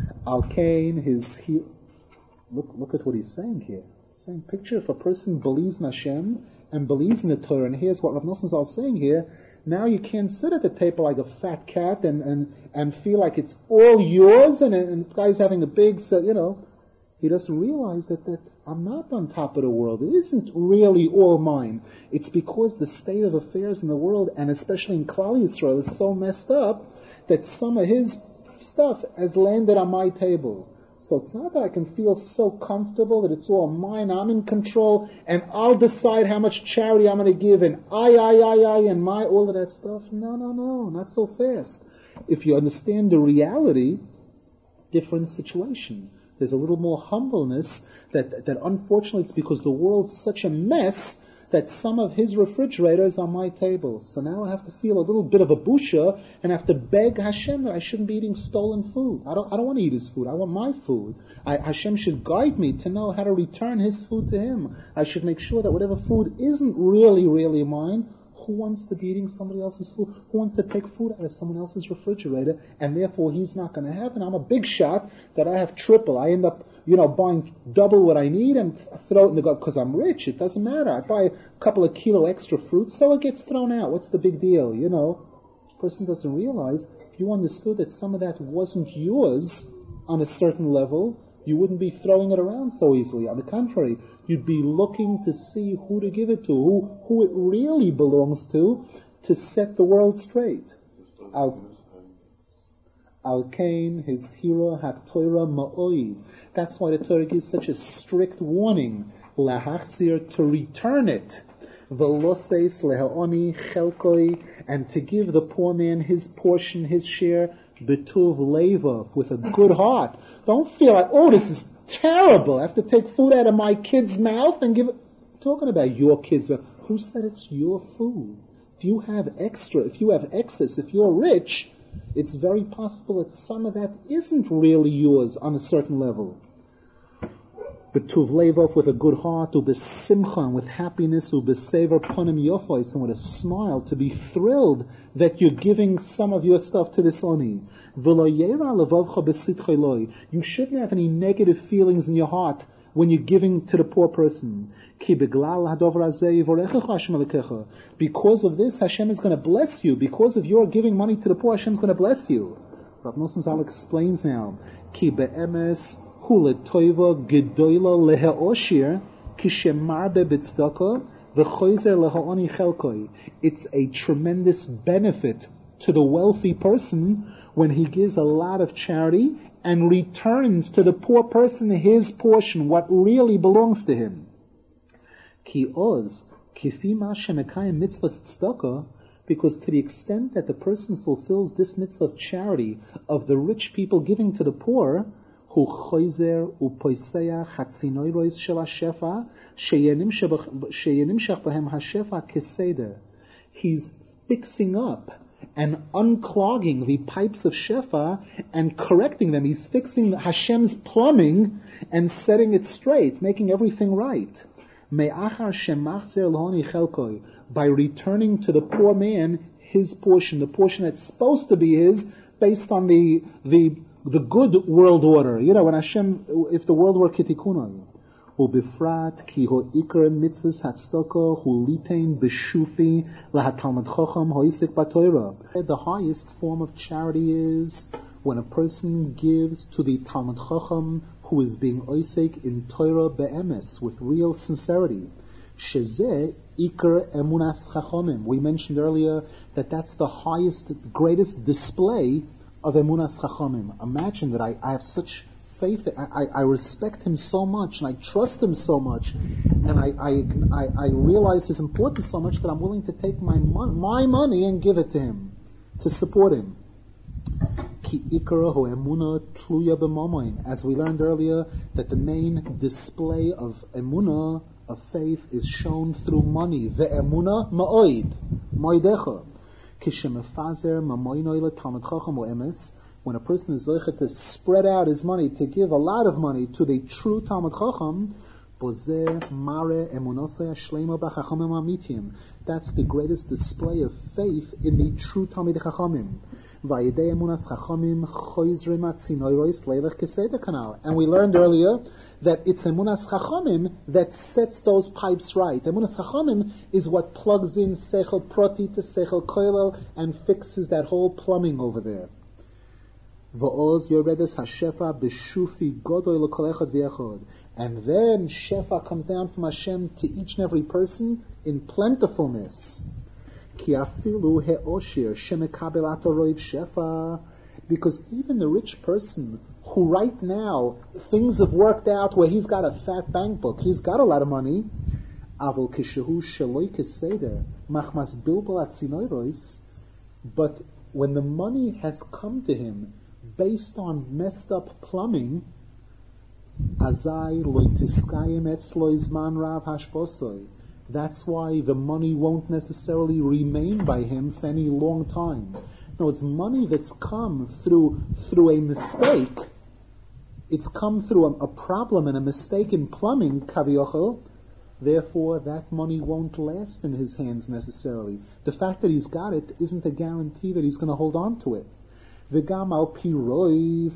Al-Kain, his he, look look at what he's saying here. He's saying, picture if a person believes in Hashem and believes in the Torah, and here's what Rav Nosson Zal is saying here. Now you can't sit at the table like a fat cat and, and, and feel like it's all yours, and, and the guy's having a big, you know. He doesn't realize that, that I'm not on top of the world. It isn't really all mine. It's because the state of affairs in the world, and especially in Klal Yisrael, is so messed up that some of his stuff has landed on my table. So it's not that I can feel so comfortable that it's all mine, I'm in control, and I'll decide how much charity I'm going to give, and I, I, I, I, and my, all of that stuff. No, no, no, not so fast. If you understand the reality, different situation. There's a little more humbleness that, that unfortunately it's because the world's such a mess that some of his refrigerators are on my table. So now I have to feel a little bit of a busha and have to beg Hashem that I shouldn't be eating stolen food. I don't, I don't want to eat his food. I want my food. I, Hashem should guide me to know how to return his food to him. I should make sure that whatever food isn't really, really mine, who wants to be eating somebody else's food? Who wants to take food out of someone else's refrigerator, and therefore he's not going to have it? I'm a big shot that I have triple. I end up, you know, buying double what I need and throw it in the gut because I'm rich. It doesn't matter. I buy a couple of kilo extra fruit, so it gets thrown out. What's the big deal, you know? The person doesn't realize, if you understood that some of that wasn't yours on a certain level, you wouldn't be throwing it around so easily. On the contrary, you'd be looking to see who to give it to, who, who it really belongs to, to set the world straight. Al, Al-Kain, his hero, HaTorah Ma'oi. That's why the Torah gives such a strict warning, Lahachzir, to return it. Veloseis Leha'oni Chelkoi, and to give the poor man his portion, his share, Betuv Levov, with a good heart. Don't feel like, oh, this is terrible. I have to take food out of my kid's mouth and give it. I'm talking about your kid's mouth. Who said it's your food? If you have extra, if you have excess, if you're rich, it's very possible that some of that isn't really yours on a certain level. Betuv Levov, with a good heart, ubesimcha, with happiness, ubesever ponim yofois, and with a smile, to be thrilled that you're giving some of your stuff to this oni. You shouldn't have any negative feelings in your heart when you're giving to the poor person. Ki beglal hadover hazeh yivorechecha Hashem Elokecha. Because of this, Hashem is going to bless you. Because of your giving money to the poor, Hashem is going to bless you. Rav Nosson Zal explains now, Ki be'emes hu letoiva gedoyla leheoshir ki shemarbe b'tzedakah v'choizer lehaoni chelkoi. It's a tremendous benefit to the wealthy person when he gives a lot of charity and returns to the poor person his portion, what really belongs to him. Ki oz, kifi ma shemekayim mitzvah tzedakah, because to the extent that the person fulfills this mitzvah of charity, of the rich people giving to the poor, hu choizer upoiseya chatzinoirois shel hashefa sheyenimshach bahem hashefa keseder. He's fixing up and unclogging the pipes of shefa and correcting them. He's fixing Hashem's plumbing and setting it straight, making everything right. Me'achar shemachzer l'honi chelkoi, by returning to the poor man his portion, the portion that's supposed to be his, based on the the the good world order. You know, when Hashem, if the world were kitikunon, ubifrat ki ho ikar mitzvahs hatzdaka hu litein b'shufi lahatalmid chacham hoisik b'Torah. The highest form of charity is when a person gives to the Talmid Chacham who is being oisek in Torah be'emes, with real sincerity. Shezeh ikar emunas chachomim. We mentioned earlier that that's the highest, greatest display of emunas chachomim. Imagine that I, I have such faith, I, I, I respect him so much, and I trust him so much, and I, I, I, I realize his importance so much that I'm willing to take my, mon- my money and give it to him, to support him. Ki ikara ho emuna tluya b'mamoin. As we learned earlier, that the main display of emuna, of faith, is shown through money. Ve'emuna ma'oid, ma'oidecha. Kishemefazer mamoinoi letalmid chacham o emes. When a person is zeicha to spread out his money, to give a lot of money to the true Talmid Chacham, bozeh mare emunosei shleima b'chachamim amitim. That's the greatest display of faith in the true Talmid Chachamim. Vayidei emunas chachamim choizrim atzinoirois leilech keseder kanal. And we learned earlier that it's emunas chachamim that sets those pipes right. Emunas chachamim is what plugs in seichel proti to seichel koilel and fixes that whole plumbing over there. V'oz yoredes hashefa b'shufi godoy l'kol echad v'echad. And then shefa comes down from Hashem to each and every person in plentifulness. Ki afilu he'oshir shemekabel ato roiv shefa. Because even the rich person who right now things have worked out where he's got a fat bank book, he's got a lot of money, avol kishehu sheloi keseder machmas bilbal atzinoirois. But when the money has come to him based on messed up plumbing, azai lo tiskayim etzlo zman rav hashbosoi. That's why the money won't necessarily remain by him for any long time. No, it's money that's come through through a mistake. It's come through a, a problem and a mistake in plumbing, kaviochel. Therefore, that money won't last in his hands necessarily. The fact that he's got it isn't a guarantee that he's going to hold on to it. V'gam al pi roiv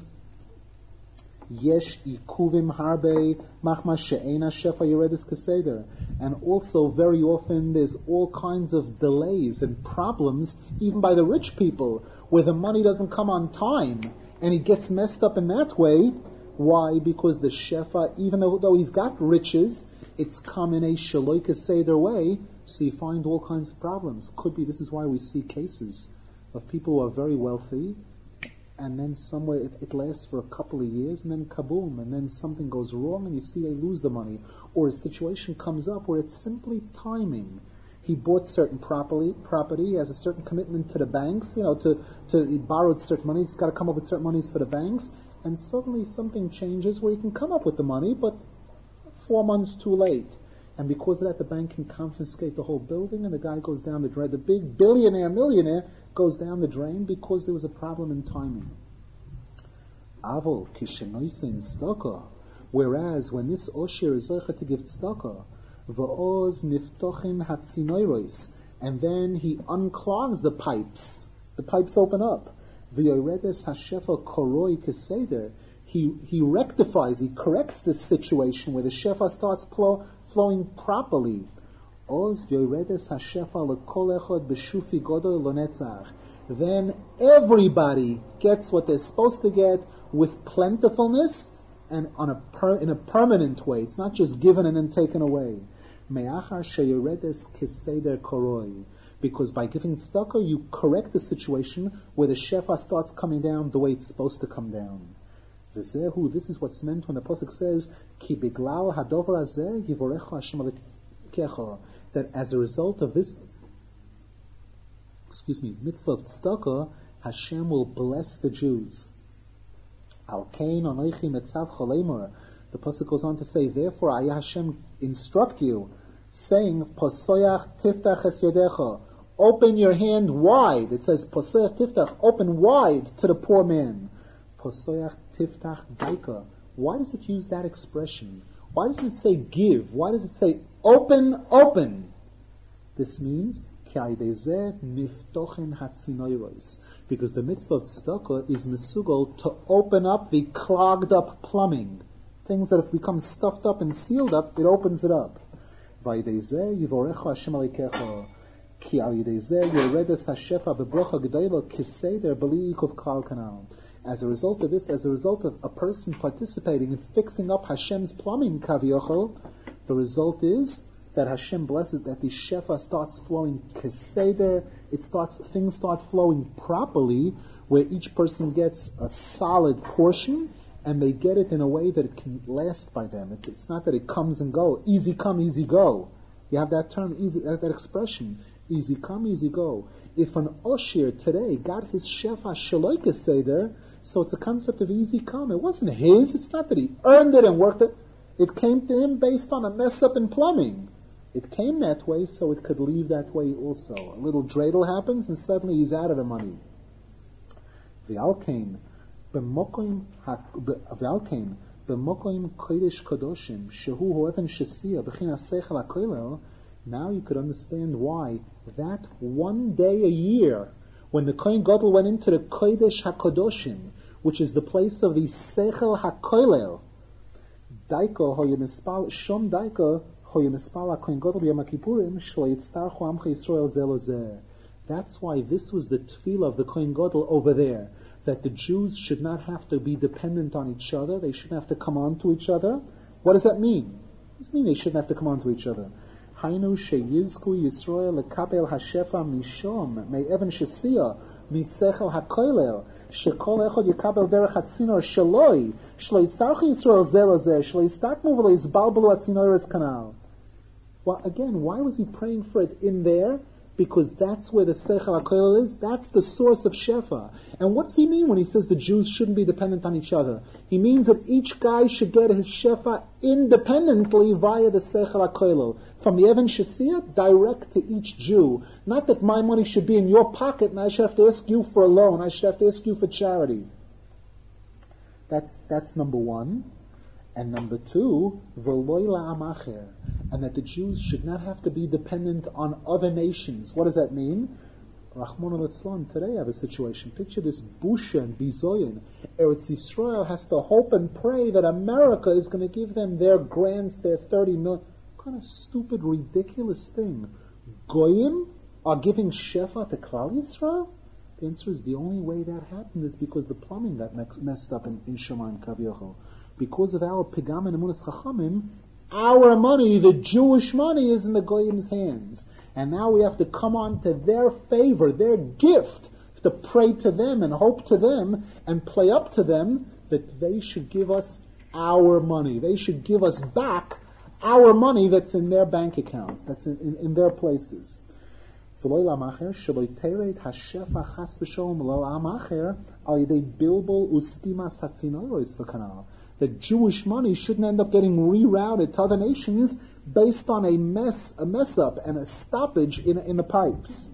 yesh ikuvim harbe machma she'ena shefa yoredis keseder. And also, very often, there's all kinds of delays and problems, even by the rich people, where the money doesn't come on time, and he gets messed up in that way. Why? Because the shefa, even though, though he's got riches, it's come in a shaloi keseder way, so you find all kinds of problems. Could be this is why we see cases of people who are very wealthy, and then somewhere it, it lasts for a couple of years, and then kaboom, and then something goes wrong, and you see they lose the money. Or a situation comes up where it's simply timing. He bought certain property, property, he has a certain commitment to the banks, you know, to, to he borrowed certain money, he's got to come up with certain monies for the banks, and suddenly something changes where he can come up with the money, but four months too late. And because of that, the bank can confiscate the whole building, and the guy goes down the drain. The big billionaire, millionaire, goes down the drain because there was a problem in timing. Avol kishenoisin tzedakah. Whereas when this Oshir is zeicha to give tzedakah, v'oz niftochin hatzinoiros, and then he unclogs the pipes. The pipes open up. V'yoredes hashefa koroi keseder. He he, he rectifies, he corrects this situation where the shefa starts plo- flowing properly. Oz yoredes hashefa lekol echad b'shufi godol lonetzach. Then everybody gets what they're supposed to get with plentifulness and on a per, in a permanent way. It's not just given and then taken away. Me'achar sheyoredes kiseder koroi. Because by giving tzedakah, you correct the situation where the shefa starts coming down the way it's supposed to come down. V'zehu, this is what's meant when the pasuk says, Ki biglal hadover hazeh yivorecha Hashem alekecha. That as a result of this, excuse me, mitzvah of tzedakah, Hashem will bless the Jews. Al kein anoichi metzav cholemer. The pasuk goes on to say, therefore, I Hashem instruct you, saying, Posoyach tiftach es yodecha. Open your hand wide. It says, Posoyach tiftach, open wide to the poor man. Posoyach tiftach daika. Why does it use that expression? Why doesn't it say give? Why does it say open, open? This means, because the mitzvah of tzedakah is mesugal to open up the clogged up plumbing. Things that have become stuffed up and sealed up, it opens it up. As a result of this, as a result of a person participating in fixing up Hashem's plumbing, kaviochel, the result is that Hashem blesses, that the shefa starts flowing keseder, it starts, things start flowing properly, where each person gets a solid portion, and they get it in a way that it can last by them. It, it's not that it comes and go, easy come, easy go. You have that term, easy, that, that expression, easy come, easy go. If an Oshir today got his shefa shaloi keseder, so it's a concept of easy come. It wasn't his. It's not that he earned it and worked it. It came to him based on a mess up in plumbing. It came that way so it could leave that way also. A little dreidel happens and suddenly he's out of the money. V'alkein b'mokoim v'alkein b'mokoim kodesh kadoshim shehu ho'even shesiya b'chin ha'seichel ha'koilel. Now you could understand why that one day a year when the Kohen Gadol went into the Kodesh HaKadoshim, which is the place of the Seichel HaKoilel, Daiko hoyemispal Shom Daiko hoyemispal HaKohen Gadol Yom HaKippurim Shlo Yitztarchu Amcha Yisrael Zeh Lo Zeh. That's why this was the tefillah of the Kohen Gadol over there, that the Jews should not have to be dependent on each other. They shouldn't have to come on to each other. What does that mean? What does it mean they shouldn't have to come on to each other? Hainu sheyizku Yisrael lekabel hashefa mishom me'evan shesiya misechel hakoilel shekol echad yikabel derech hatzinor shaloi shlo yitztarchu Yisrael zeh lo zeh shlo yistakmu v'lo yizbalbelu hatzinoros kanal. Well, again, why was he praying for it in there? Because that's where the Seichel HaKoilel is. That's the source of Shefa. And what does he mean when he says the Jews shouldn't be dependent on each other? He means that each guy should get his Shefa independently via the Seichel HaKoilel. From the Evan Shesiah, direct to each Jew. Not that my money should be in your pocket and I should have to ask you for a loan. I should have to ask you for charity. That's, that's number one. And number two, v'loi la'am acher, and that the Jews should not have to be dependent on other nations. What does that mean? Rahman al-Islam, today I have a situation. Picture this busha and bizoyin. Eretz Yisrael has to hope and pray that America is going to give them their grants, their thirty million. What kind of stupid, ridiculous thing? Goyim are giving shefa to Klal Yisrael? The answer is the only way that happened is because the plumbing got messed up in, in Shemaim Kavyochel. Because of our pigam and emunas chachamim, our money, the Jewish money, is in the goyim's hands. And now we have to come on to their favor, their gift, to pray to them and hope to them and play up to them that they should give us our money. They should give us back our money that's in their bank accounts, that's in, in, in their places. The Jewish money shouldn't end up getting rerouted to other nations based on a mess, a mess up and a stoppage in, in the pipes.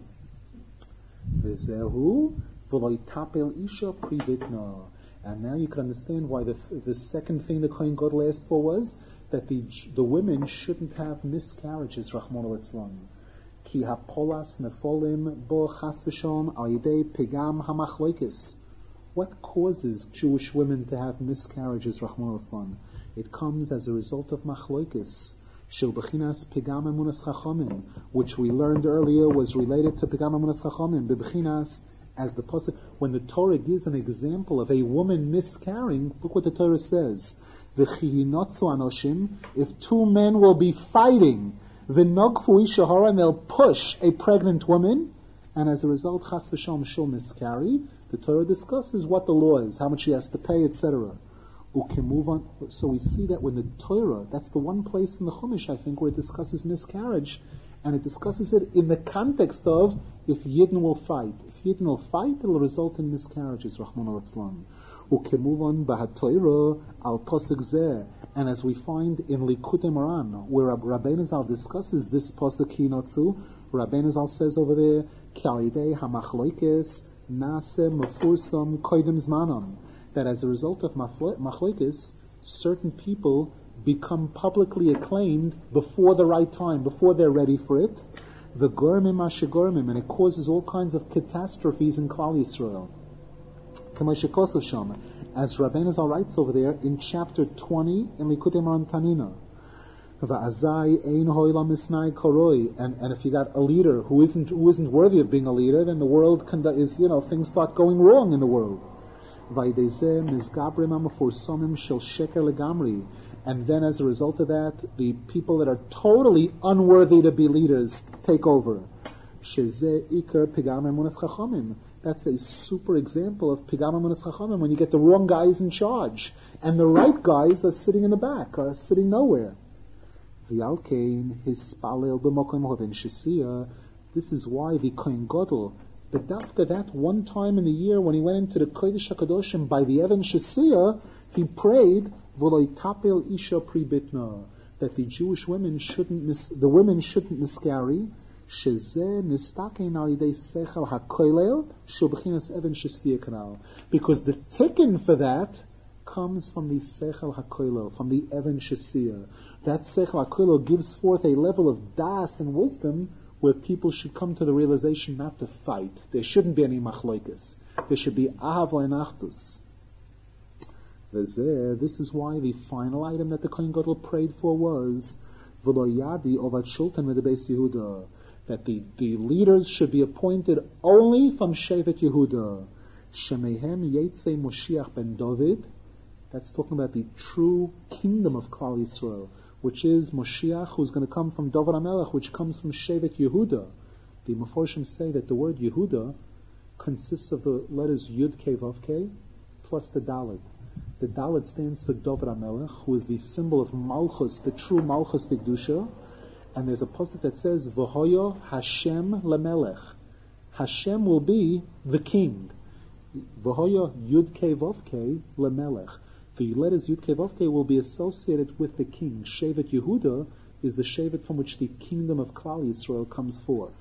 And now you can understand why the, the second thing the Kohen Gadol asked for was that the the women shouldn't have miscarriages, Rahman al-Islam. Ki hapolas nefolim bo chas v'shom al yidei pigam hamachloikis. What causes Jewish women to have miscarriages, Rahman al-Islam? It comes as a result of machloikis, shel bechinas pigam emunas chachamim, which we learned earlier was related to pigam emunas chachamim, bechinas, as the pasuk, when the Torah gives an example of a woman miscarrying, look what the Torah says. V'chi hinotzu anoshim, if two men will be fighting, v'nogfu isha hara, and they'll push a pregnant woman, and as a result, chas v'shalom, she'll miscarry. The Torah discusses what the law is, how much she has to pay, et cetera. Move on. So we see that when the Torah, that's the one place in the Chumash, I think, where it discusses miscarriage, and it discusses it in the context of if Yidden will fight. If Yidden will fight, it will result in miscarriages, Rahman al-Islam. Move on, Torah al pasuk zeh, and as we find in Likutei Moran, where Rabbeinu Zal discusses this pasuk hinotzu, Rabbeinu Zal says over there, K'alidei hamachloikes nase mefursam koidem zmanam, that as a result of machlokes, certain people become publicly acclaimed before the right time, before they're ready for it. The gormim ashegormim, and it causes all kinds of catastrophes in Klal Yisrael. As Rabbeinu Zal writes over there in chapter twenty in Likutei Moran Tanina. And, and if you got a leader who isn't who isn't worthy of being a leader, then the world condu- is, you know, things start going wrong in the world. And then as a result of that, the people that are totally unworthy to be leaders take over. That's a super example of Pigam Emunas Chachamim, when you get the wrong guys in charge, and the right guys are sitting in the back, are sitting nowhere. This is why the Kohen Gadol, but after that one time in the year when he went into the Kodesh HaKadoshim by the Even Shesiyah, he prayed V'lo tapel isha pri bitna, that the Jewish women shouldn't mis- the women shouldn't miscarry. Shezeh nistakein al yidei sechel hakoilel shel bechinas Even Shesiyah kanal, because the tikkun for that comes from the sechel hakoilel, from the Even Shesiyah. That sechel hakoilel gives forth a level of das and wisdom where people should come to the realization not to fight. There shouldn't be any machloikas. There should be ahava and achdus. This is why the final item that the Kohen Gadol prayed for was v'lo yadi ovat shultan v'debeis Yehuda, that the, the leaders should be appointed only from Shevet Yehuda. Shemehem Yetzei Moshiach ben David. That's talking about the true kingdom of Klal Yisrael, which is Moshiach, who's going to come from David HaMelech, which comes from Shevet Yehuda. The Meforshim say that the word Yehuda consists of the letters Yud Kei Vav Kei plus the Dalet. The Dalet stands for David HaMelech, who is the symbol of Malchus, the true Malchus D'Kedusha. And there's a pasuk that says, V'hoyo Hashem lemelech. Hashem will be the king. V'hoyo Yud Kei Vav Kei lemelech. The letters Yud Kei Vav Kei will be associated with the king. Shevet Yehuda is the Shevet from which the kingdom of Klal Yisrael comes forth.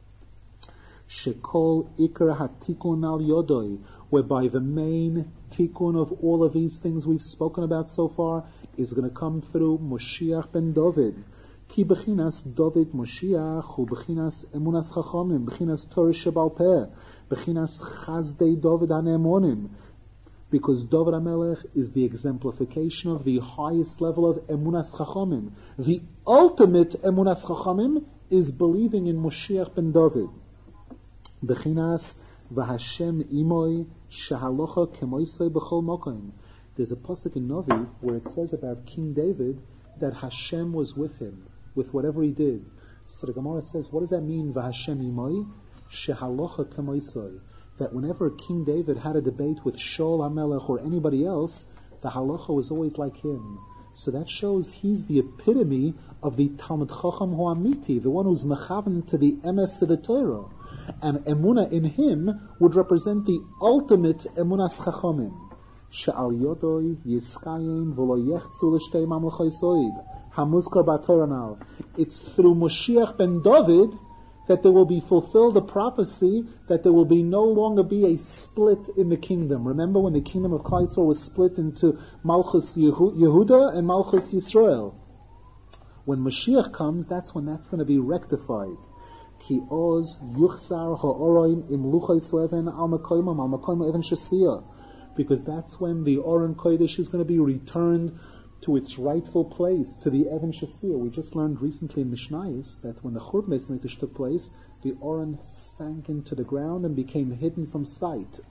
Shekol Iker HaTikun Al Yodoi, whereby the main tikkun of all of these things we've spoken about so far is going to come through Moshiach ben David. Ki bechinas David Moshiach hu bechinas emunas chachamim, bechinas Torah shebal peh, bechinas chazdei David hanemonim. Because David HaMelech is the exemplification of the highest level of emunas chachamim. The ultimate emunas chachamim is believing in Moshiach ben David. Bechinas v'Hashem imoi shehalocha kemoisei b'chol mokim. There's a pasuk in Novi where it says about King David that Hashem was with him, with whatever he did. So the Gemara says, what does that mean, v'Hashem imoi shehalocha kemoisei? That whenever King David had a debate with Shaul HaMelech or anybody else, the halacha was always like him. So that shows he's the epitome of the Talmud Chacham Ho'amiti, the one who's mechavan to the emes of the Torah. And emunah in him would represent the ultimate emunas chachamim. She'al yodoi yiskayim v'lo yechzu l'shtei mamlechoi soid. Hamuzkar b'Torah now. It's through Moshiach ben David that there will be fulfilled a prophecy that there will be no longer be a split in the kingdom. Remember when the kingdom of Klal Yisrael was split into Malchus Yehuda and Malchus Yisrael? When Mashiach comes, that's when that's going to be rectified. Ki oz yuchsar ha'oroim im luchai soeven al makoimam al makoim even shesiyah. because that's when the Aron Kodesh is going to be returned to its rightful place, to the Even Shasir. We just learned recently in Mishnayos that when the Churban Beis Hamikdash took place, the Aron sank into the ground and became hidden from sight.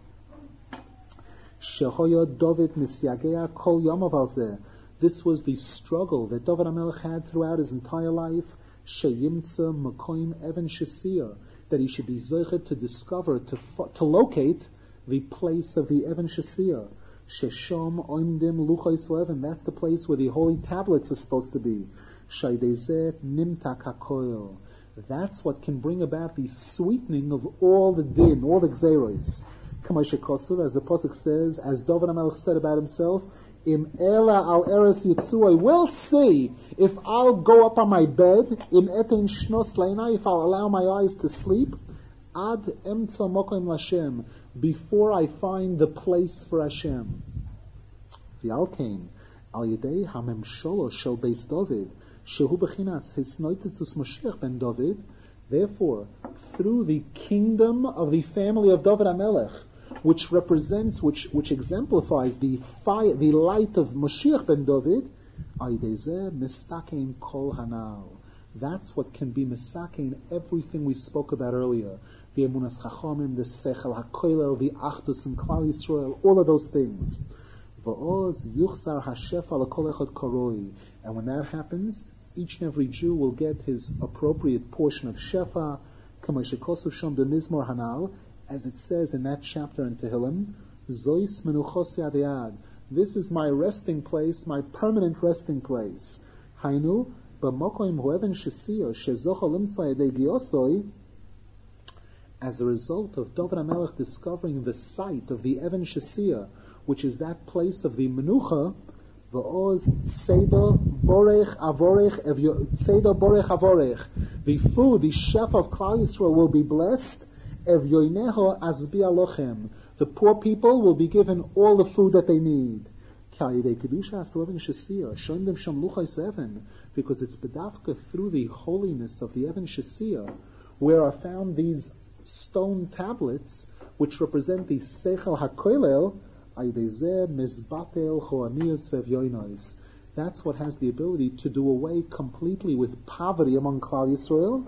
Shehoya David Misyagea Kol Yamav al Zeh. This was the struggle that David HaMelech had throughout his entire life. Sheyimtza Makoim Even Shasir, that he should be zeichet to discover, to to locate the place of the Even Shasir. Shesham Oimdim Luchos Levin, that's the place where the holy tablets are supposed to be. Shaydezeh Nimtak HaKoil. That's what can bring about the sweetening of all the din, all the gzeros. Kamoshe Kosuv, as the Pasuk says, as David HaMelech said about himself, Im Ela al Eretz Yitzu, I will see if I'll go up on my bed, Im Etein Shnos Leina, if I'll allow my eyes to sleep, Ad Emtza Mokoim Lashem, before I find the place for Hashem. V'alkein, al Yedei Hamem Sholo Shel Beis David, Shehu Bechinatz Hisnoitzitzus Moshiach ben David, therefore, through the kingdom of the family of David HaMelech, which represents, which which exemplifies the fire, the light of Moshiach ben David, Aydezeh mistakein kol hanal. That's what can be misakein everything we spoke about earlier. The emunas chachamim, the sechel hakoilel, the achdus and klal Yisrael, all of those things. Va'oz yuchzar hashefa lekol echad koroi. And when that happens, each and every Jew will get his appropriate portion of shefa, k'moshe kosuv shom b'mizmor hanal, as it says in that chapter in Tehillim, Zois menuchos yad yad. This is my resting place, my permanent resting place. Hainu, b'mokoim ho'even shesiyah, shezocha limtza yadei giosoi, as a result of David HaMelech discovering the site of the Even Shasiyah, which is that place of the Menucha, V'oz tzeido borech avorech, tzeido borech avorech. The food, the chef of Klal Yisrael will be blessed, Ev yoineho azbia lochem. The poor people will be given all the food that they need. Because it's bedavka through the holiness of the Even Shasiyah, where are found these stone tablets, which represent the Seichel HaKoilel, that's what has the ability to do away completely with poverty among Klal Yisrael,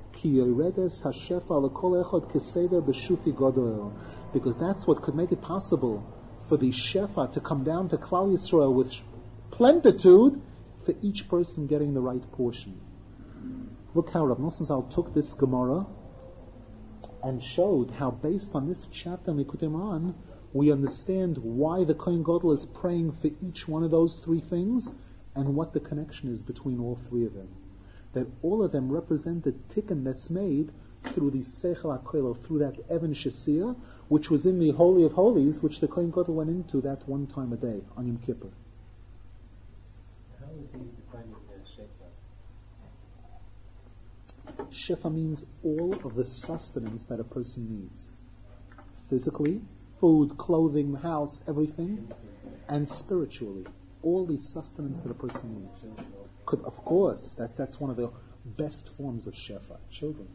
because that's what could make it possible for the Shefa to come down to Klal Yisrael with plenitude, for each person getting the right portion. Look how Rav Nosson Zal took this Gemara and showed how, based on this chapter in Likutei Moharan, we understand why the Kohen Gadol is praying for each one of those three things and what the connection is between all three of them. That all of them represent the tikkun that's made through the Seichel HaKoilel, through that Even Shasiyah, which was in the Holy of Holies, which the Kohen Gadol went into that one time a day, on Yom Kippur. How is he defining the Shefa? Shefa means all of the sustenance that a person needs. Physically, food, clothing, house, everything, and spiritually, all the sustenance that a person needs. Could, of course, that's that's one of the best forms of shefa. Children.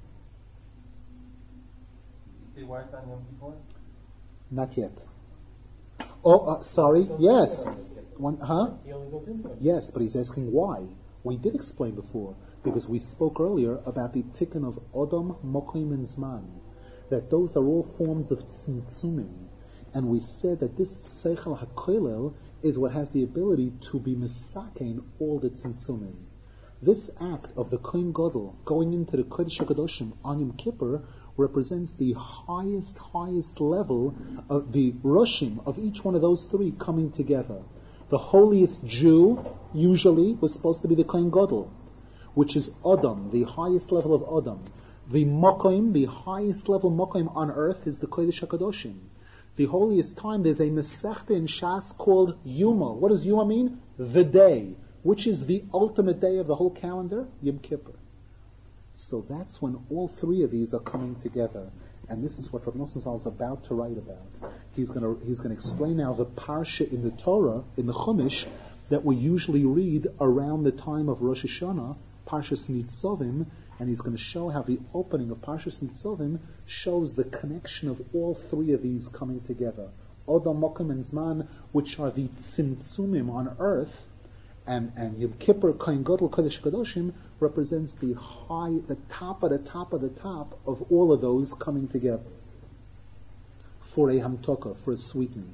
Did he say why it's on Yom Kippur? Not yet. Oh, uh, sorry. Yes. One, huh? He only goes into it. Yes, but he's asking why. We did explain before, because we spoke earlier about the tikkun of Odom, Mokim, and Zman, that those are all forms of tzimtzumim. And we said that this Seichel HaKoilel is what has the ability to be misakein all the tzimtzumim. This act of the Kohen Gadol going into the Kodesh HaKadoshim on Yom Kippur represents the highest, highest level of the Roshim of each one of those three coming together. The holiest Jew, usually, was supposed to be the Kohen Gadol, which is Odom, the highest level of Odom. The Mokoim, the highest level Mokoim on earth, is the Kodesh HaKadoshim. The holiest time, there's a Masechta in Shas called Yuma. What does Yuma mean? The day. Which is the ultimate day of the whole calendar? Yom Kippur. So that's when all three of these are coming together. And this is what Rav Nosson Zal is about to write about. He's going to he's going to explain now the parsha in the Torah, in the Chumash, that we usually read around the time of Rosh Hashanah, Parshas Nitzavim, and he's going to show how the opening of Parshas Nitzavim shows the connection of all three of these coming together. Odom, Mokum, and Zman, which are the Tzimtzumim on earth, and, and Yom Kippur, Kohen Gadol, Kodesh Kadoshim, represents the high, the top of the top of the top of all of those coming together for a hamtoka, for a sweetening.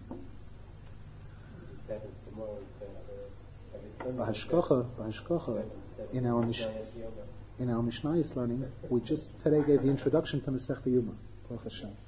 V'hashkacha, v'hashkacha, in our Mish, in our Mishnayos learning, we just today gave the introduction to Masechta Yuma. Baruch Hashem.